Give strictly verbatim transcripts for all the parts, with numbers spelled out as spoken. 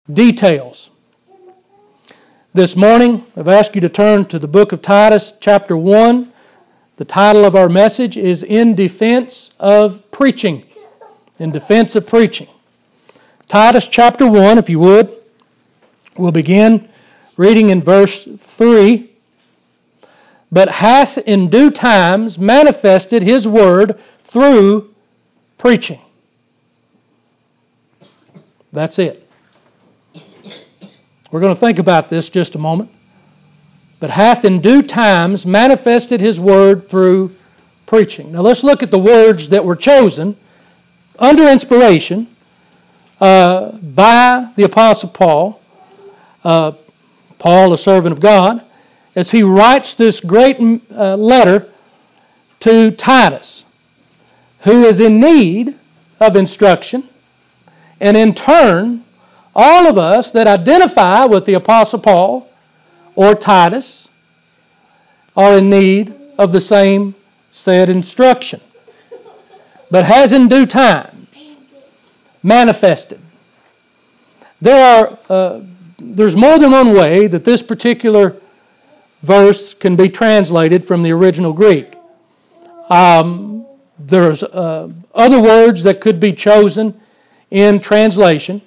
details. This morning, I've asked you to turn to the book of Titus, chapter one. The title of our message is In Defense of Preaching. In Defense of Preaching. Titus chapter one, if you would. We'll begin reading in verse three. But hath in due times manifested his word through preaching. That's it. We're going to think about this just a moment. But hath in due times manifested his word through preaching. Now let's look at the words that were chosen under inspiration uh, by the Apostle Paul. Uh, Paul, a servant of God, as he writes this great uh, letter to Titus, who is in need of instruction, and in turn, all of us that identify with the Apostle Paul or Titus are in need of the same said instruction, but has in due times manifested. There are uh, there's more than one way that this particular verse can be translated from the original Greek. Um, there's uh, other words that could be chosen in translation.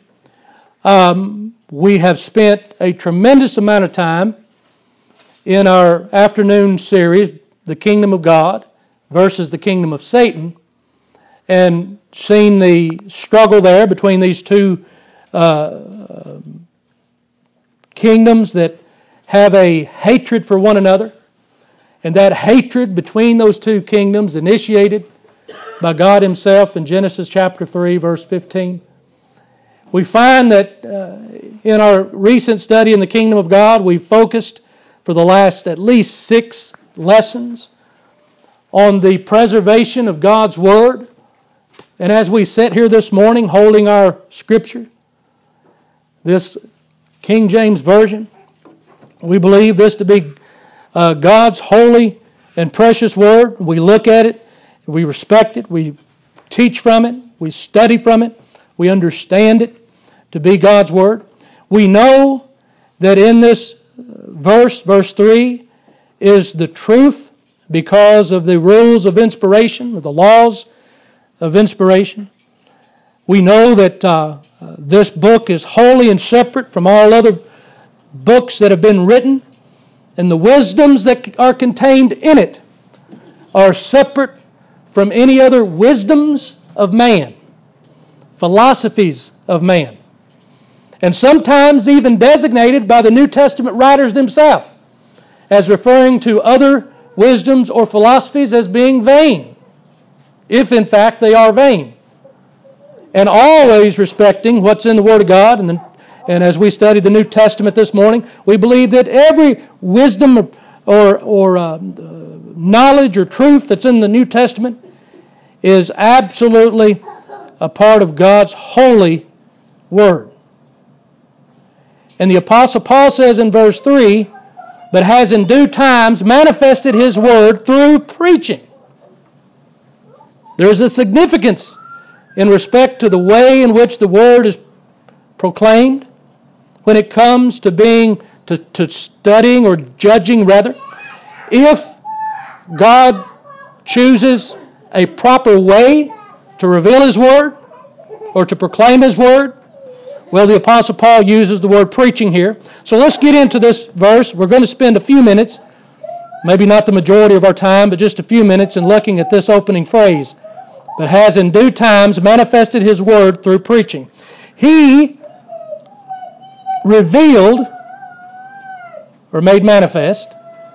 Um, we have spent a tremendous amount of time in our afternoon series, The Kingdom of God versus the Kingdom of Satan, and seen the struggle there between these two uh, kingdoms that have a hatred for one another, and that hatred between those two kingdoms initiated by God Himself in Genesis chapter three, verse fifteen. We find that uh, in our recent study in the Kingdom of God, we focused for the last at least six lessons on the preservation of God's Word. And as we sit here this morning holding our Scripture, this King James Version, we believe this to be uh, God's holy and precious Word. We look at it, we respect it, we teach from it, we study from it, we understand it to be God's Word. We know that in this verse, verse three, is the truth because of the rules of inspiration, or the laws of inspiration. We know that uh, uh, this book is holy and separate from all other books that have been written, and the wisdoms that are contained in it are separate from any other wisdoms of man, philosophies of man, and sometimes even designated by the New Testament writers themselves as referring to other wisdoms or philosophies as being vain, if in fact they are vain, and always respecting what's in the Word of God. And, the, and as we studied the New Testament this morning, we believe that every wisdom or, or, or uh, knowledge or truth that's in the New Testament is absolutely a part of God's holy Word. And the Apostle Paul says in verse three, but has in due times manifested his word through preaching. There's a significance in respect to the way in which the word is proclaimed when it comes to being, to, to studying or judging rather. If God chooses a proper way to reveal His word or to proclaim His word, well, the Apostle Paul uses the word preaching here. So let's get into this verse. We're going to spend a few minutes, maybe not the majority of our time, but just a few minutes in looking at this opening phrase. But has in due times manifested His word through preaching. He revealed, or made manifest,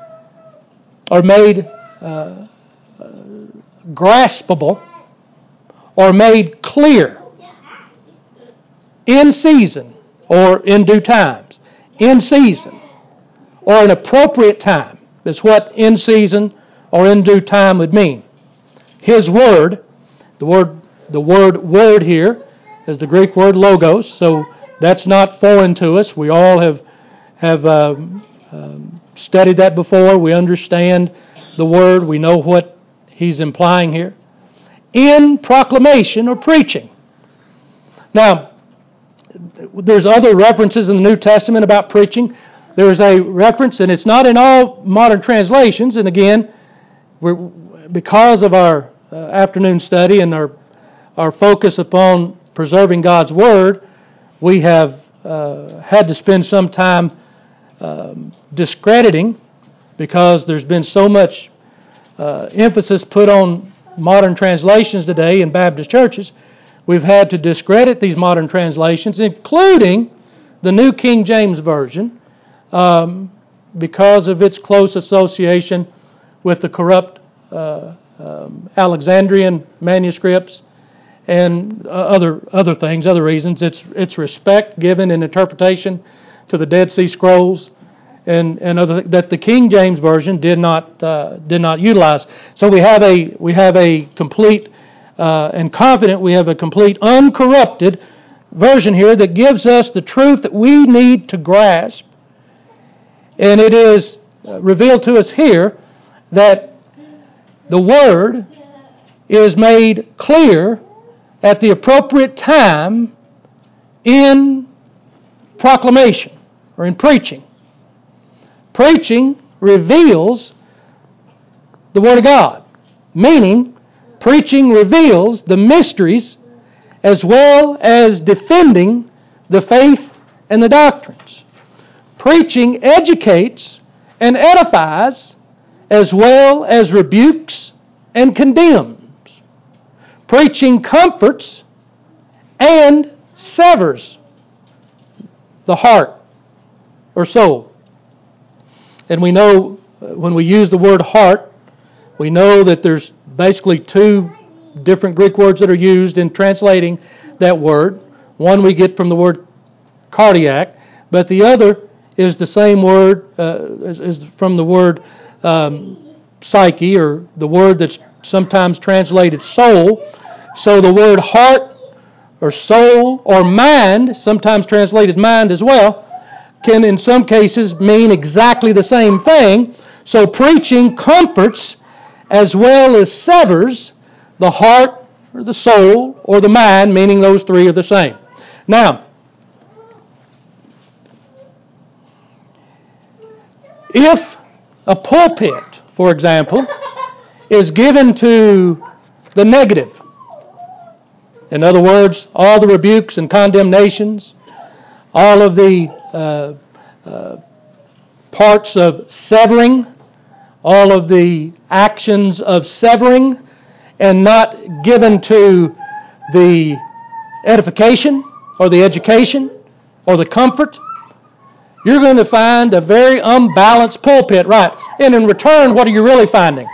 or made uh, uh, graspable, or made clear in season or in due times. In season or an appropriate time is what in season or in due time would mean. His word, the word the word word here is the Greek word logos, so that's not foreign to us. We all have have um, um, studied that before. We understand the word. We know what he's implying here. In proclamation or preaching. Now, there's other references in the New Testament about preaching. There's a reference, and it's not in all modern translations, and again, we're, because of our uh, afternoon study and our, our focus upon preserving God's Word, we have uh, had to spend some time um, discrediting, because there's been so much uh, emphasis put on modern translations today in Baptist churches. We've had to discredit these modern translations, including the New King James Version, um, because of its close association with the corrupt uh, um, Alexandrian manuscripts and uh, other other things, other reasons. It's it's respect given in interpretation to the Dead Sea Scrolls and and other that the King James Version did not uh, did not utilize. So we have a we have a complete uh, and confident we have a complete uncorrupted version here that gives us the truth that we need to grasp. And it is revealed to us here that the Word is made clear at the appropriate time in proclamation or in preaching. Preaching reveals the Word of God, meaning preaching reveals the mysteries as well as defending the faith and the doctrines. Preaching educates and edifies as well as rebukes and condemns. Preaching comforts and severs the heart or soul. And we know when we use the word heart, we know that there's basically two different Greek words that are used in translating that word. One we get from the word cardiac, but the other is the same word, uh, is, is from the word um, psyche, or the word that's sometimes translated soul. So the word heart or soul or mind, sometimes translated mind as well, can in some cases mean exactly the same thing. So preaching comforts as well as severs the heart or the soul or the mind, meaning those three are the same. Now, if a pulpit, for example, is given to the negative, in other words, all the rebukes and condemnations, all of the uh, uh, parts of severing, all of the actions of severing, and not given to the edification or the education or the comfort, you're going to find a very unbalanced pulpit, right? And in return, what are you really finding?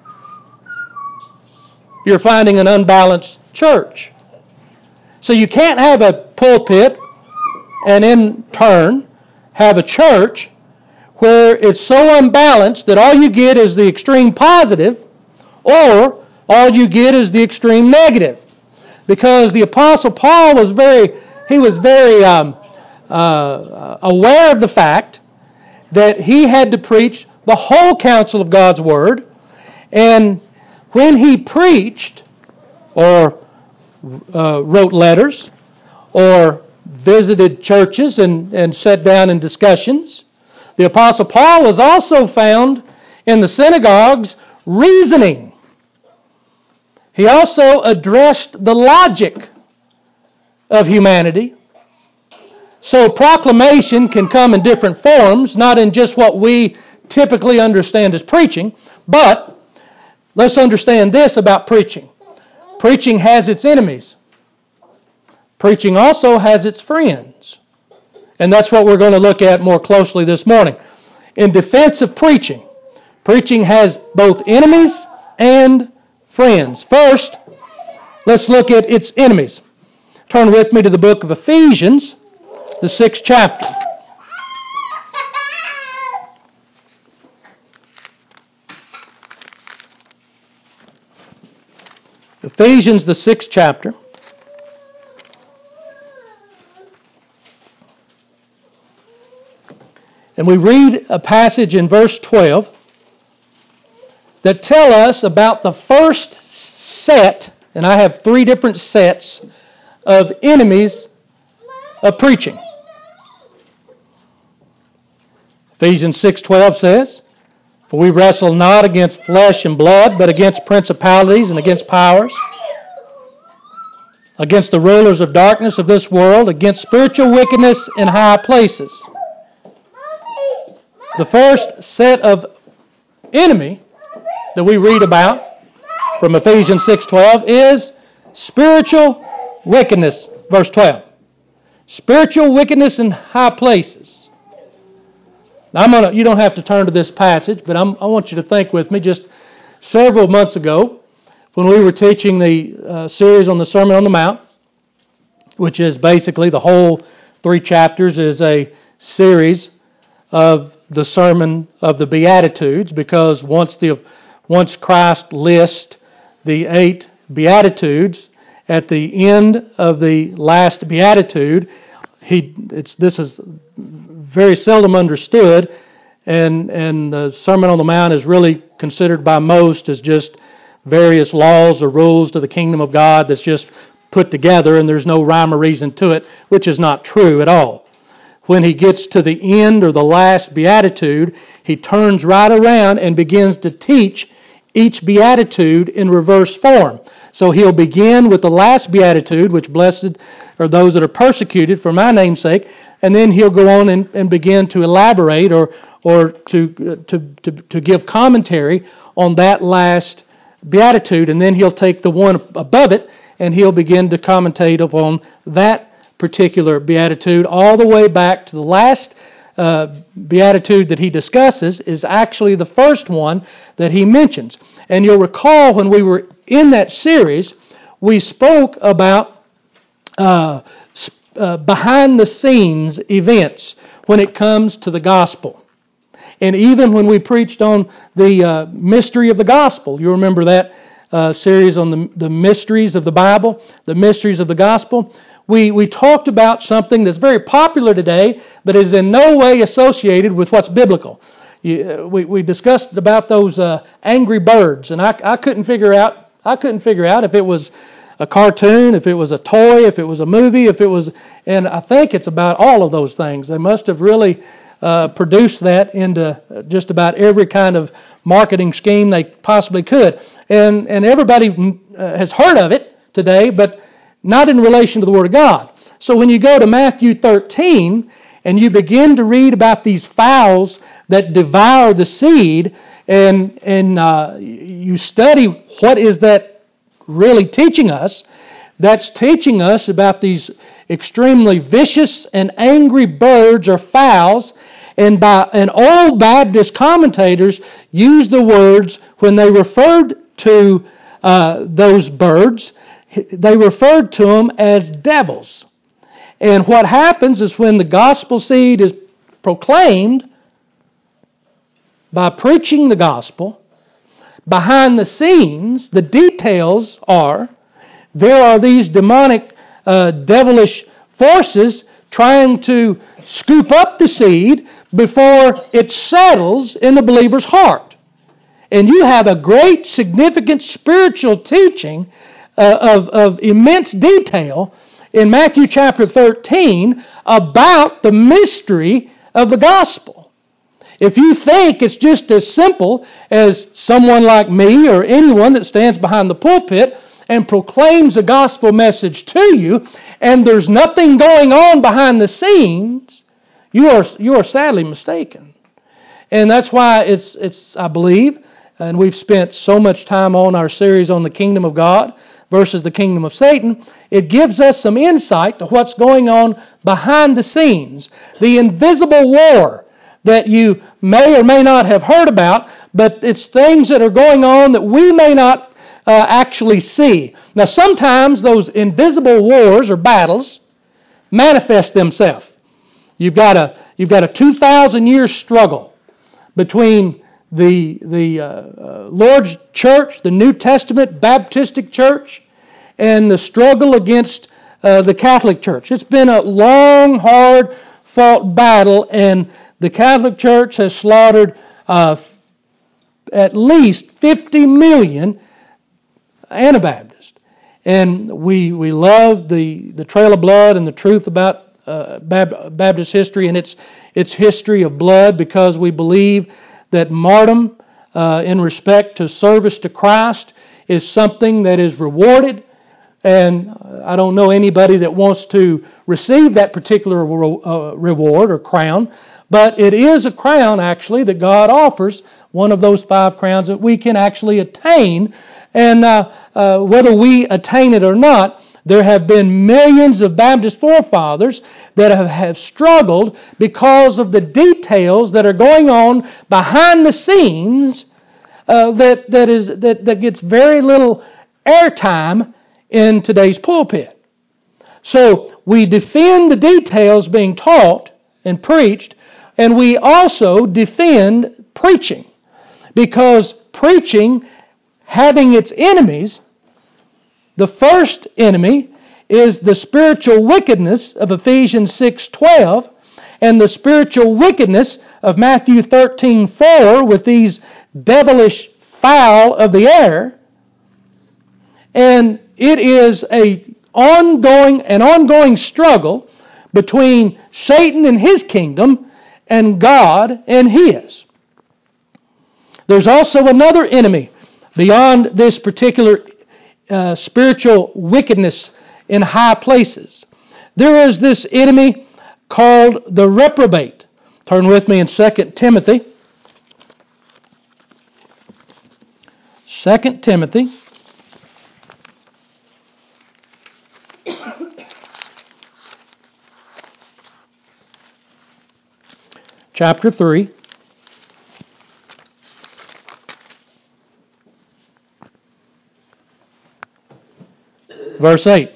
You're finding an unbalanced church. So you can't have a pulpit and in turn have a church where it's so unbalanced that all you get is the extreme positive, or all you get is the extreme negative. Because the Apostle Paul was very, he was very um, uh, aware of the fact that he had to preach the whole counsel of God's Word, and when he preached or uh, wrote letters or visited churches and, and sat down in discussions, the Apostle Paul was also found in the synagogues reasoning. He also addressed the logic of humanity. So proclamation can come in different forms, not in just what we typically understand as preaching, but let's understand this about preaching. Preaching has its enemies. Preaching also has its friends. And that's what we're going to look at more closely this morning. In defense of preaching, preaching has both enemies and friends. First, let's look at its enemies. Turn with me to the book of Ephesians, the sixth chapter. Ephesians, the sixth chapter. And we read a passage in verse twelve that tell us about the first set, and I have three different sets of enemies of preaching. Ephesians six twelve says, "For we wrestle not against flesh and blood, but against principalities and against powers, against the rulers of darkness of this world, against spiritual wickedness in high places." The first set of enemy that we read about from Ephesians six twelve is spiritual wickedness, verse twelve. Spiritual wickedness in high places. Now, I'm gonna, you don't have to turn to this passage, but I'm, I want you to think with me. Just several months ago, when we were teaching the uh, series on the Sermon on the Mount, which is basically the whole three chapters is a series of the Sermon of the Beatitudes, because once the once Christ lists the eight Beatitudes, at the end of the last Beatitude, he it's this is very seldom understood, and and the Sermon on the Mount is really considered by most as just various laws or rules to the kingdom of God that's just put together, and there's no rhyme or reason to it, which is not true at all. When he gets to the end or the last beatitude, he turns right around and begins to teach each beatitude in reverse form. So he'll begin with the last beatitude, which blessed are those that are persecuted for my name's sake, and then he'll go on and, and begin to elaborate or or to, to to to give commentary on that last beatitude, and then he'll take the one above it and he'll begin to commentate upon that particular beatitude, all the way back to the last uh, beatitude that he discusses is actually the first one that he mentions. And you'll recall when we were in that series, we spoke about uh, uh, behind-the-scenes events when it comes to the gospel. And even when we preached on the uh, mystery of the gospel, you remember that uh, series on the, the mysteries of the Bible, the mysteries of the gospel. We we talked about something that's very popular today, but is in no way associated with what's biblical. You, we we discussed about those uh, angry birds, and I I couldn't figure out I couldn't figure out if it was a cartoon, if it was a toy, if it was a movie, if it was, and I think it's about all of those things. They must have really uh, produced that into just about every kind of marketing scheme they possibly could, and and everybody uh, has heard of it today, but not in relation to the Word of God. So when you go to Matthew thirteen and you begin to read about these fowls that devour the seed, and and uh, you study what is that really teaching us, that's teaching us about these extremely vicious and angry birds or fowls. And by and old Baptist commentators use the words when they referred to uh, those birds. They referred to them as devils. And what happens is when the gospel seed is proclaimed by preaching the gospel, behind the scenes, the details are there are these demonic, uh, devilish forces trying to scoop up the seed before it settles in the believer's heart. And you have a great, significant spiritual teaching Uh, of, of immense detail in Matthew chapter thirteen about the mystery of the gospel. If you think it's just as simple as someone like me or anyone that stands behind the pulpit and proclaims a gospel message to you, and there's nothing going on behind the scenes, you are you are sadly mistaken. And that's why it's it's I believe, and we've spent so much time on our series on the kingdom of God versus the kingdom of Satan, it gives us some insight to what's going on behind the scenes. The invisible war that you may or may not have heard about, but it's things that are going on that we may not uh, actually see. Now, sometimes those invisible wars or battles manifest themselves. You've got a you've got a two thousand year struggle between the the uh, uh, Lord's Church, the New Testament Baptistic Church, and the struggle against uh, the Catholic Church. It's been a long, hard fought battle, and the Catholic Church has slaughtered uh, at least fifty million Anabaptists. And we we love the, the trail of blood and the truth about uh, Baptist history and its its history of blood, because we believe that martyrdom uh, in respect to service to Christ is something that is rewarded. And I don't know anybody that wants to receive that particular uh, reward or crown, but it is a crown actually that God offers, one of those five crowns that we can actually attain. And uh, uh, whether we attain it or not, there have been millions of Baptist forefathers that have, have struggled because of the details that are going on behind the scenes uh, that that is that, that gets very little airtime in today's pulpit. So we defend the details being taught and preached, and we also defend preaching, because preaching, having its enemies, the first enemy is the spiritual wickedness of Ephesians six twelve, and the spiritual wickedness of Matthew thirteen four with these devilish fowl of the air. And it is a ongoing, an ongoing struggle between Satan and his kingdom and God and his. There's also another enemy beyond this particular uh, spiritual wickedness in high places. There is this enemy called the reprobate. Turn with me in Second Timothy. Second Timothy. Chapter three. Verse eight.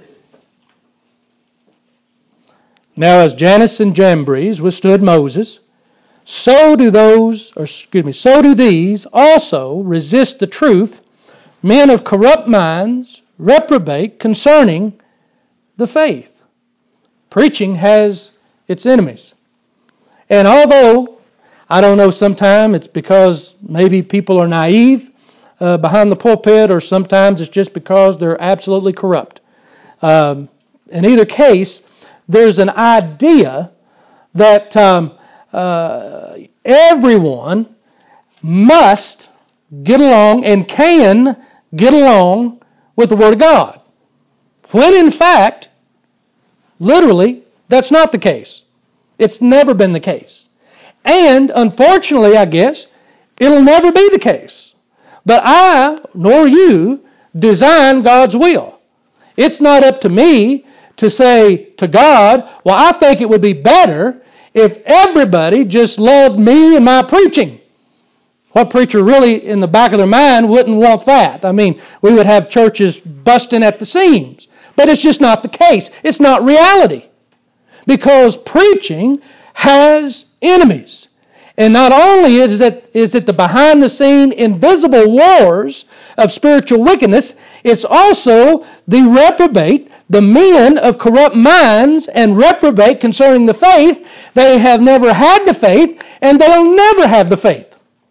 Now as Jannes and Jambres withstood Moses, so do those, or excuse me, so do these also resist the truth, men of corrupt minds, reprobate concerning the faith. Preaching has its enemies. And although, I don't know, sometimes it's because maybe people are naive uh, behind the pulpit, or sometimes it's just because they're absolutely corrupt. Um, in either case, there's an idea that um, uh, everyone must get along and can get along with the Word of God, when in fact, literally, that's not the case. It's never been the case. And unfortunately, I guess, it'll never be the case. But I, nor you, design God's will. It's not up to me to say to God, well, I think it would be better if everybody just loved me and my preaching. What preacher really in the back of their mind wouldn't want that? I mean, we would have churches busting at the seams. But it's just not the case. It's not reality. Because preaching has enemies. And not only is it, is it the behind-the-scene invisible wars of spiritual wickedness, it's also the reprobate, the men of corrupt minds and reprobate concerning the faith. They have never had the faith, and they'll never have the faith.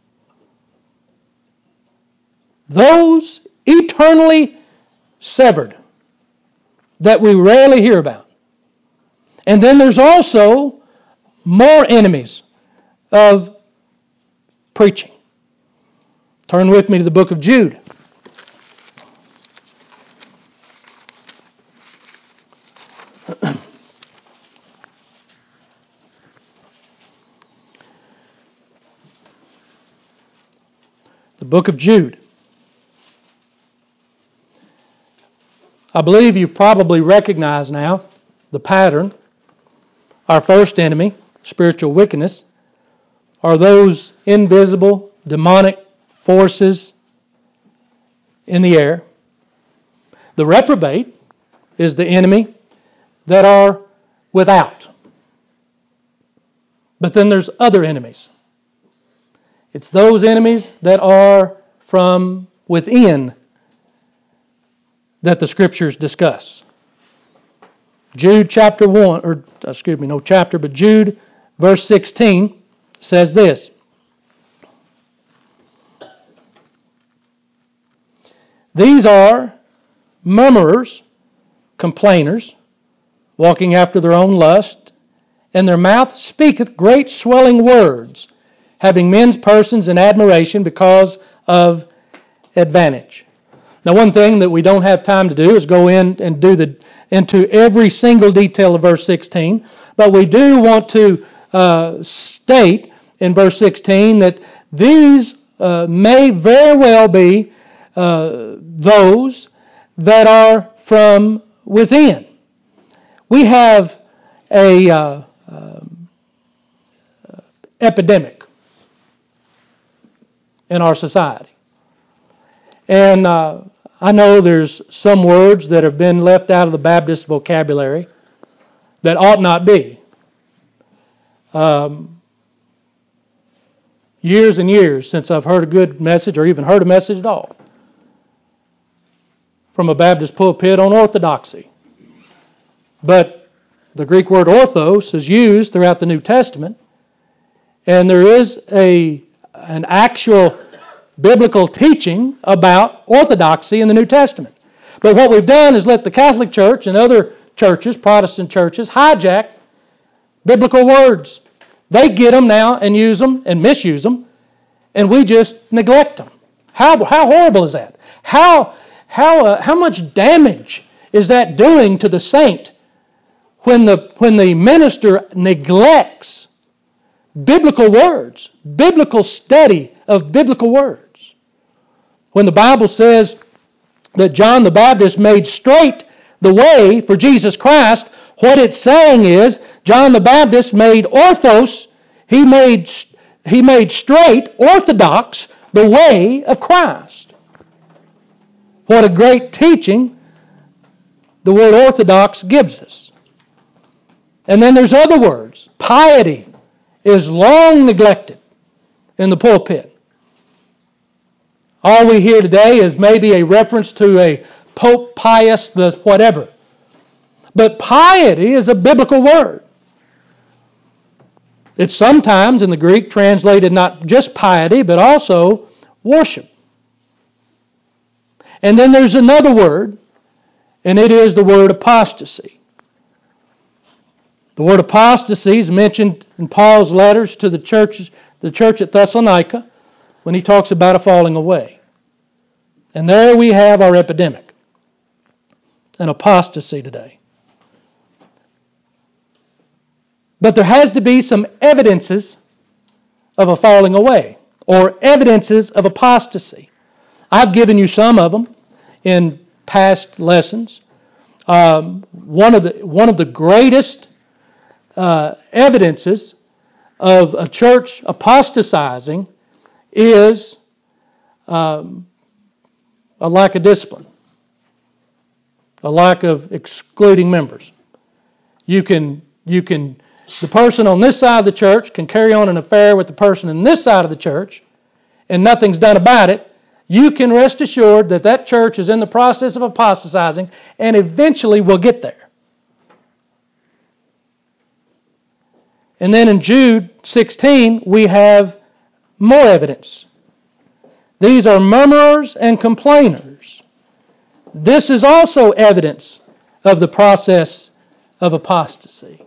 Those eternally severed that we rarely hear about. And then there's also more enemies of preaching. Turn with me to the book of Jude. The book of Jude. I believe you probably recognize now the pattern. Our first enemy, spiritual wickedness, are those invisible, demonic forces in the air. The reprobate is the enemy that are without. But then there's other enemies. It's those enemies that are from within that the Scriptures discuss. Jude chapter one, or excuse me, no chapter, but Jude verse sixteen says this. These are murmurers, complainers, walking after their own lust, and their mouth speaketh great swelling words, having men's persons in admiration because of advantage. Now, one thing that we don't have time to do is go in and do the into every single detail of verse sixteen, but we do want to uh, state in verse sixteen that these uh, may very well be uh, those that are from within. We have a uh, um, epidemic in our society. And uh, I know there's some words that have been left out of the Baptist vocabulary that ought not be. Um, years and years since I've heard a good message or even heard a message at all from a Baptist pulpit on orthodoxy. But the Greek word orthos is used throughout the New Testament, and there is a an actual biblical teaching about orthodoxy in the New Testament. But what we've done is let the Catholic Church and other churches, Protestant churches, hijack biblical words. They get them now and use them and misuse them, and we just neglect them. How how horrible is that? How how uh, how much damage is that doing to the saint when the when the minister neglects biblical words, biblical study of biblical words? When the Bible says that John the Baptist made straight the way for Jesus Christ, what it's saying is John the Baptist made orthos, he made, he made straight, orthodox, the way of Christ. What a great teaching the word orthodox gives us. And then there's other words. Piety is long neglected in the pulpit. All we hear today is maybe a reference to a Pope Pius the whatever. But piety is a biblical word. It's sometimes in the Greek translated not just piety, but also worship. And then there's another word, and it is the word apostasy. The word apostasy is mentioned in Paul's letters to the churches, the church at Thessalonica, when he talks about a falling away. And there we have our epidemic, an apostasy today. But there has to be some evidences of a falling away, or evidences of apostasy. I've given you some of them in past lessons. Um, one of the one of the greatest uh, evidences of a church apostatizing is um, a lack of discipline, a lack of excluding members. You can you can the person on this side of the church can carry on an affair with the person on this side of the church, and nothing's done about it. You can rest assured that that church is in the process of apostatizing, and eventually will get there. And then in Jude sixteen, we have more evidence. These are murmurers and complainers. This is also evidence of the process of apostasy.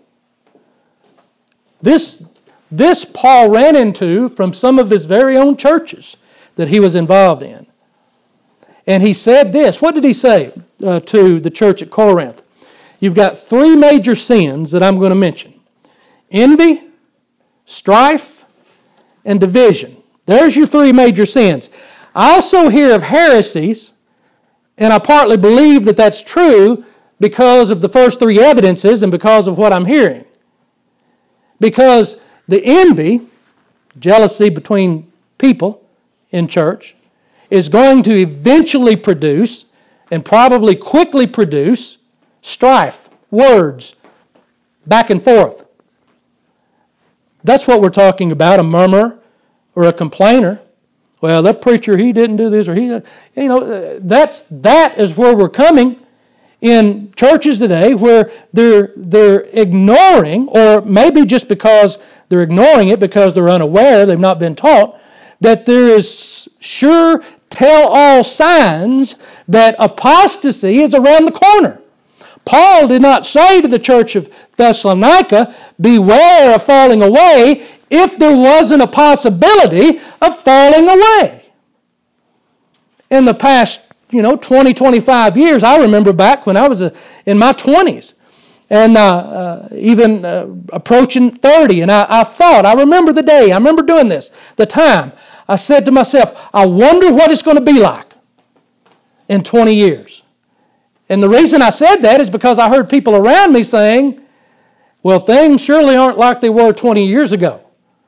This, this Paul ran into from some of his very own churches that he was involved in. And he said this. What did he say uh, to the church at Corinth? You've got three major sins that I'm going to mention. Envy, strife, and division. There's your three major sins. I also hear of heresies, and I partly believe that that's true because of the first three evidences and because of what I'm hearing. Because the envy, jealousy between people in church, is going to eventually produce, and probably quickly produce, strife, words, back and forth. That's what we're talking about, a murmurer or a complainer. Well, that preacher, he didn't do this, or he, you know, that's that is where we're coming in churches today, where they're they're ignoring, or maybe just because they're ignoring it because they're unaware, they've not been taught, that there is sure tell-all signs that apostasy is around the corner. Paul did not say to the church of Thessalonica, beware of falling away, if there wasn't a possibility of falling away. In the past, you know, twenty, twenty-five years, I remember back when I was uh, in my twenties, and uh, uh, even uh, approaching thirty, and I, I thought, I remember the day, I remember doing this, the time, I said to myself, I wonder what it's going to be like in twenty years. And the reason I said that is because I heard people around me saying, well, things surely aren't like they were twenty years ago.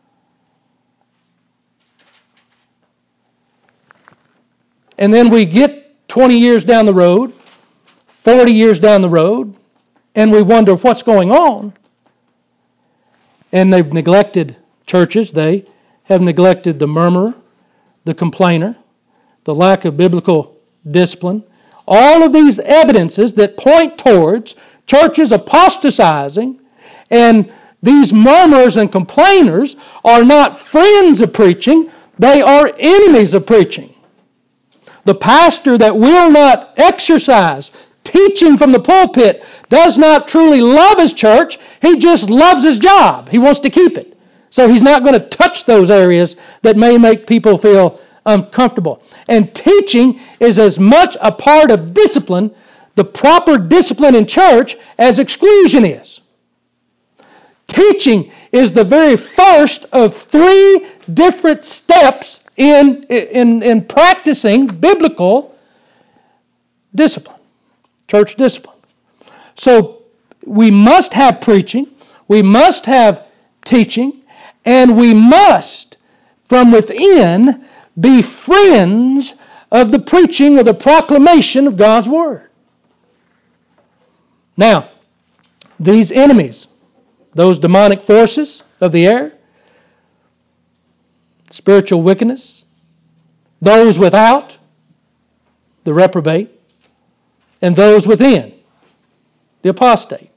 And then we get twenty years down the road, forty years down the road, and we wonder what's going on. And they've neglected churches. They have neglected the murmurer, the complainer, the lack of biblical discipline. All of these evidences that point towards churches apostatizing, and these murmurers and complainers are not friends of preaching, they are enemies of preaching. The pastor that will not exercise teaching from the pulpit does not truly love his church, he just loves his job. He wants to keep it. So he's not going to touch those areas that may make people feel uncomfortable. And teaching is as much a part of discipline, the proper discipline in church, as exclusion is. Teaching is the very first of three different steps in, in, in practicing biblical discipline, church discipline. So we must have preaching, we must have teaching, and we must, from within, be friends of the preaching or the proclamation of God's Word. Now, these enemies, those demonic forces of the air, spiritual wickedness, those without, the reprobate, and those within, the apostate.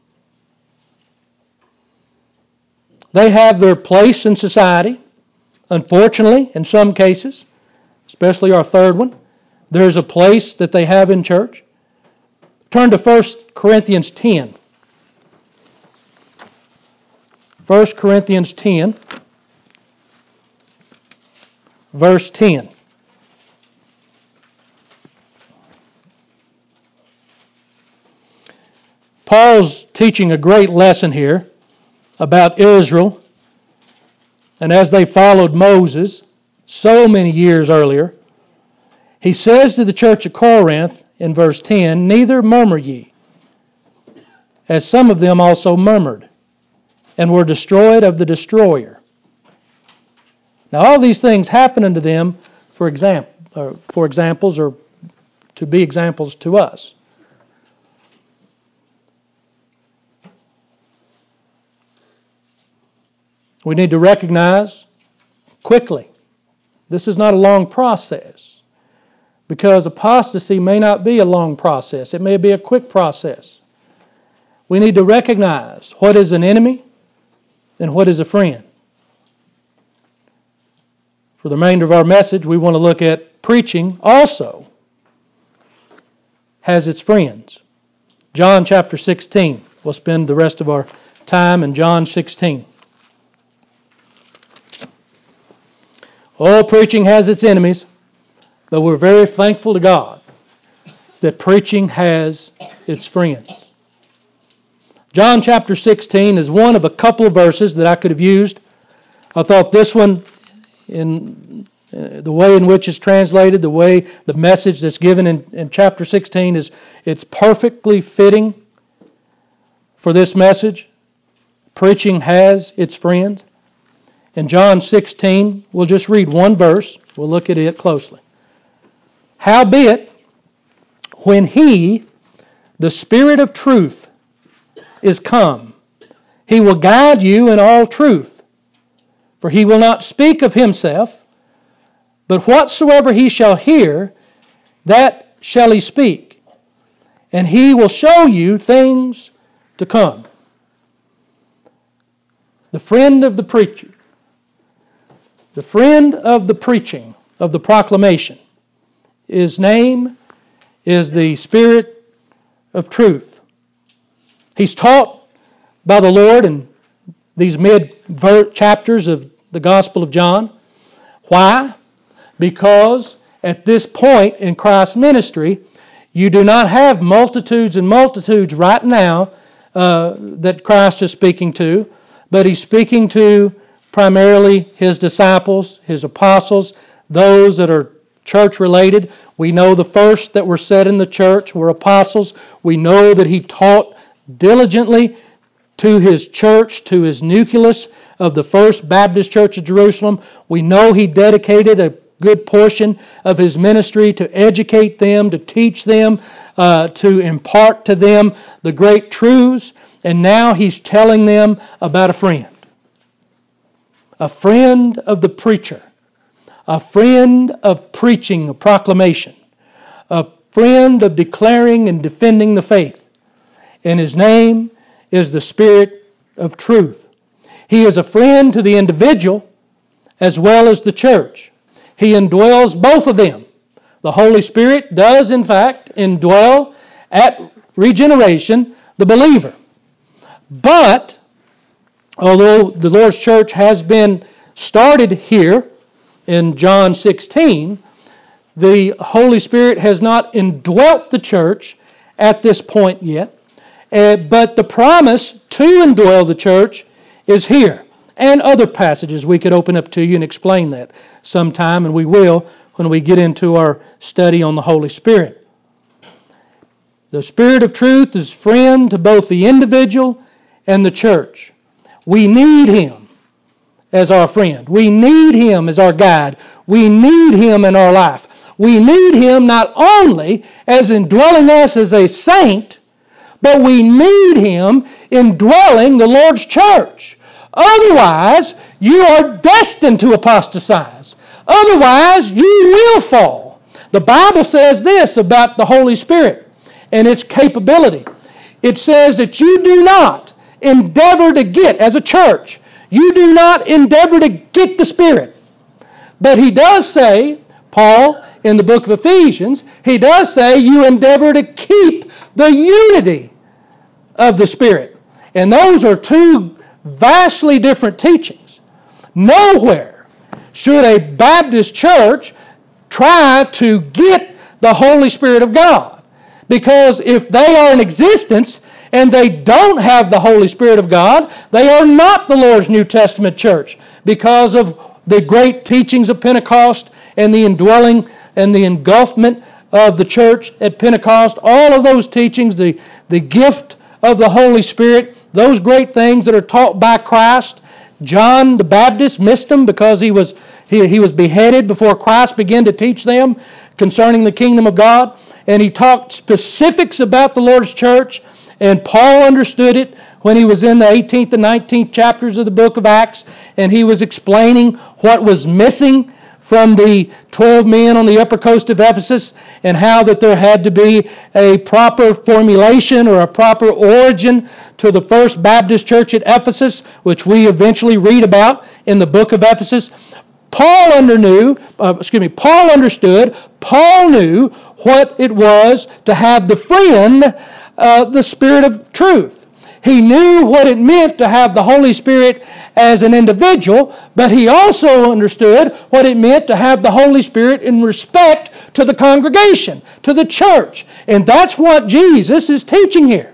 They have their place in society. Unfortunately, in some cases, especially our third one, there's a place that they have in church. Turn to First Corinthians ten. First Corinthians ten, verse ten. Paul's teaching a great lesson here about Israel, and as they followed Moses so many years earlier, he says to the church of Corinth in verse ten, neither murmur ye, as some of them also murmured, and were destroyed of the destroyer. Now all these things happen unto them for example, or for examples, or to be examples to us. We need to recognize quickly, this is not a long process, because apostasy may not be a long process. It may be a quick process. We need to recognize what is an enemy and what is a friend. For the remainder of our message, we want to look at preaching also has its friends. John chapter sixteen. We'll spend the rest of our time in John sixteen. All preaching has its enemies, but we're very thankful to God that preaching has its friends. John chapter sixteen is one of a couple of verses that I could have used. I thought this one, in uh, the way in which it's translated, the way the message that's given in, in chapter sixteen, is it's perfectly fitting for this message. Preaching has its friends. In John sixteen, we'll just read one verse. We'll look at it closely. Howbeit, when He, the Spirit of truth, is come, He will guide you in all truth. For He will not speak of Himself, but whatsoever He shall hear, that shall He speak. And He will show you things to come. The friend of the preacher, the friend of the preaching, of the proclamation, His name is the Spirit of truth. He's taught by the Lord in these mid-chapters of the Gospel of John. Why? Because at this point in Christ's ministry, you do not have multitudes and multitudes right now uh, that Christ is speaking to, but He's speaking to primarily His disciples, His apostles, those that are church-related. We know the first that were set in the church were apostles. We know that He taught diligently to His church, to His nucleus of the First Baptist Church of Jerusalem. We know He dedicated a good portion of His ministry to educate them, to teach them, uh, to impart to them the great truths. And now He's telling them about a friend. A friend of the preacher. A friend of preaching a proclamation. A friend of declaring and defending the faith. And His name is the Spirit of truth. He is a friend to the individual as well as the church. He indwells both of them. The Holy Spirit does, in fact, indwell at regeneration the believer. But, although the Lord's church has been started here in John sixteen, the Holy Spirit has not indwelt the church at this point yet. Uh, but the promise to indwell the church is here. And other passages we could open up to you and explain that sometime, and we will when we get into our study on the Holy Spirit. The Spirit of truth is friend to both the individual and the church. We need Him as our friend. We need Him as our guide. We need Him in our life. We need Him not only as indwelling us as a saint, but we need Him indwelling the Lord's church. Otherwise, you are destined to apostatize. Otherwise, you will fall. The Bible says this about the Holy Spirit and its capability. It says that you do not endeavor to get, as a church, you do not endeavor to get the Spirit. But he does say, Paul, in the book of Ephesians, he does say you endeavor to keep the unity of the Spirit. And those are two vastly different teachings. Nowhere should a Baptist church try to get the Holy Spirit of God. Because if they are in existence and they don't have the Holy Spirit of God, they are not the Lord's New Testament church, because of the great teachings of Pentecost and the indwelling and the engulfment of the church at Pentecost. All of those teachings, the, the gift of the Holy Spirit, those great things that are taught by Christ. John the Baptist missed them because he was he, he was beheaded before Christ began to teach them concerning the kingdom of God. And he talked specifics about the Lord's church, and Paul understood it when he was in the eighteenth and nineteenth chapters of the book of Acts, and he was explaining what was missing from the twelve men on the upper coast of Ephesus, and how that there had to be a proper formulation or a proper origin to the First Baptist Church at Ephesus, which we eventually read about in the book of Ephesus. Paul underknew, uh, excuse me, Paul understood, Paul knew what it was to have the friend, uh, the Spirit of truth. He knew what it meant to have the Holy Spirit as an individual, but he also understood what it meant to have the Holy Spirit in respect to the congregation, to the church. And that's what Jesus is teaching here.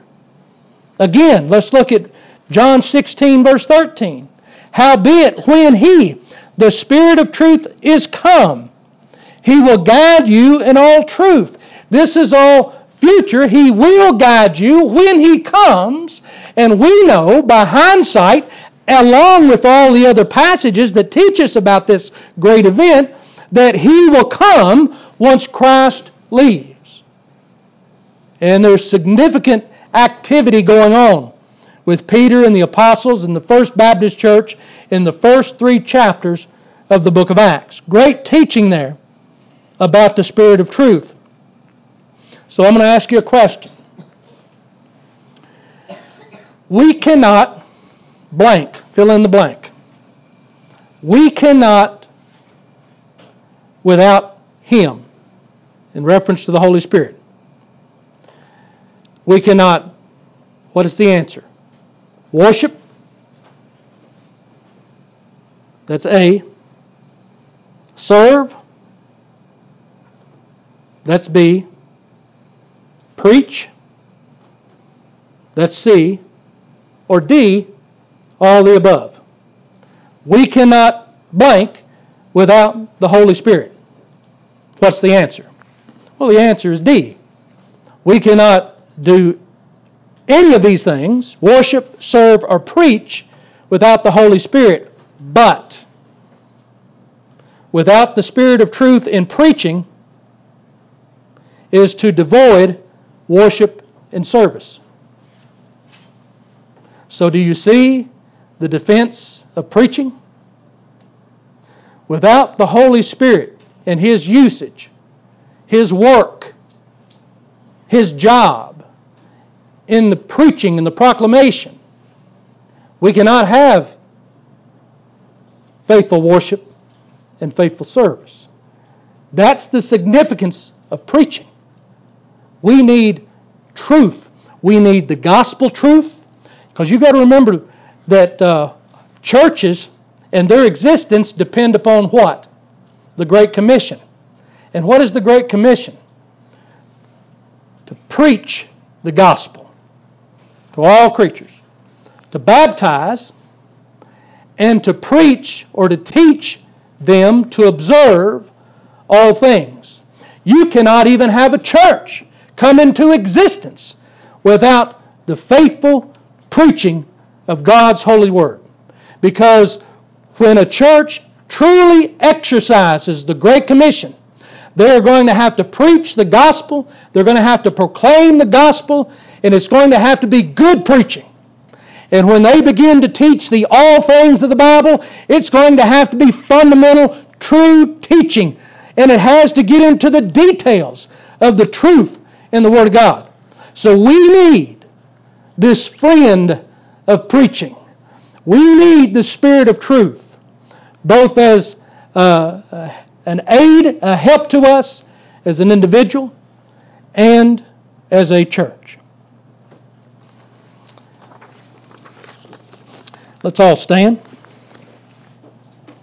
Again, let's look at John sixteen, verse thirteen. Howbeit, when He, the Spirit of truth, is come, He will guide you in all truth. This is all future. He will guide you when He comes. And we know by hindsight, along with all the other passages that teach us about this great event, that He will come once Christ leaves. And there's significant activity going on with Peter and the apostles in the First Baptist Church in the first three chapters of the book of Acts. Great teaching there about the Spirit of truth. So I'm going to ask you a question. We cannot blank, fill in the blank. We cannot, without Him, in reference to the Holy Spirit, we cannot What is the answer? Worship. That's A. Serve. That's B. Preach. That's C. Or D, all the above. We cannot blank without the Holy Spirit. What's the answer? Well, the answer is D. We cannot do any of these things, worship, serve, or preach, without the Holy Spirit. But without the Spirit of truth in preaching is to devoid worship and service. So do you see the defense of preaching? Without the Holy Spirit and His usage, His work, His job in the preaching and the proclamation, we cannot have faithful worship and faithful service. That's the significance of preaching. We need truth. We need the gospel truth. Because you've got to remember that uh, churches and their existence depend upon what? The Great Commission. And what is the Great Commission? To preach the gospel to all creatures. To baptize and to preach or to teach them to observe all things. You cannot even have a church come into existence without the faithful preaching of God's holy word. Because when a church truly exercises the Great Commission, they're going to have to preach the gospel, they're going to have to proclaim the gospel, and it's going to have to be good preaching. And when they begin to teach the all things of the Bible, it's going to have to be fundamental, true teaching. And it has to get into the details of the truth in the Word of God. So we need this friend of preaching. We need the Spirit of truth, both as uh, an aid, a help to us as an individual, and as a church. Let's all stand.